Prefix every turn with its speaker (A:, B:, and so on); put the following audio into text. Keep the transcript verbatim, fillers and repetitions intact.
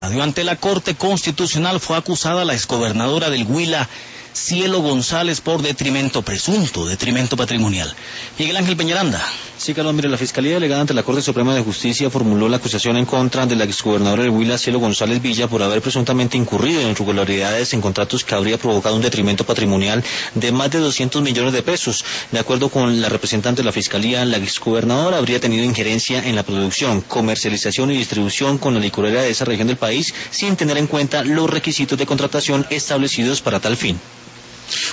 A: Radio, ante la Corte Constitucional fue acusada la exgobernadora del Huila, Cielo González, por detrimento presunto, detrimento patrimonial. Miguel Ángel Peñaranda.
B: Sí, Carlos, mire, la Fiscalía Delegada ante la Corte Suprema de Justicia formuló la acusación en contra de la exgobernadora del Huila, Cielo González Villa, por haber presuntamente incurrido en irregularidades en contratos que habría provocado un detrimento patrimonial de más de doscientos millones de pesos. De acuerdo con la representante de la Fiscalía, la exgobernadora habría tenido injerencia en la producción, comercialización y distribución con la licorera de esa región del país, sin tener en cuenta los requisitos de contratación establecidos para tal fin.